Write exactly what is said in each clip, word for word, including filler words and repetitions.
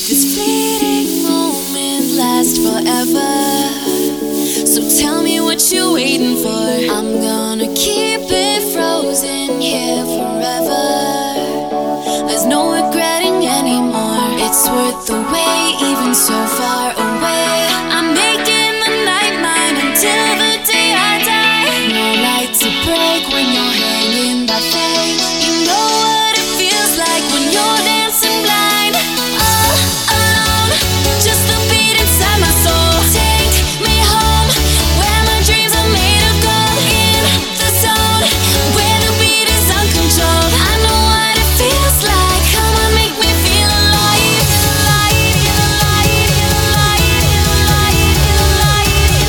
This fleeting moment lasts forever. So tell me what you're waiting for. I'm gonna keep it frozen here forever. There's no regretting anymore. It's worth the wait, even so far away. I'm making the night mine until the day I die. No light to break when you're hanging by faith. You know what it feels like when you're dancing blind, all alone. Just the beat inside my soul. Take me home, where my dreams are made of gold. In the zone, where the beat is uncontrolled. I know what it feels like. Come on, make me feel alive. Alive, alive, alive, alive, alive,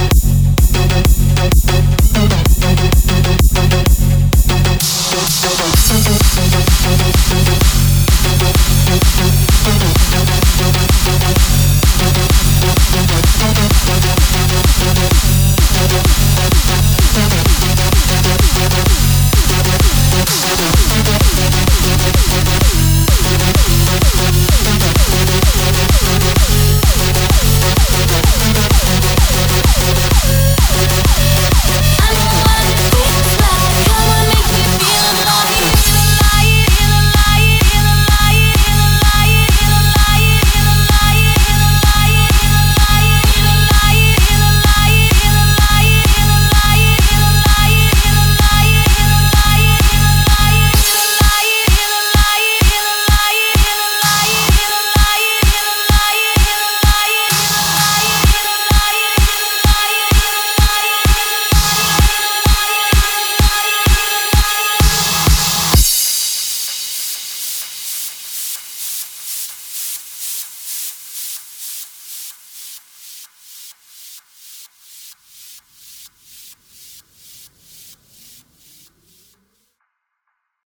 Bye.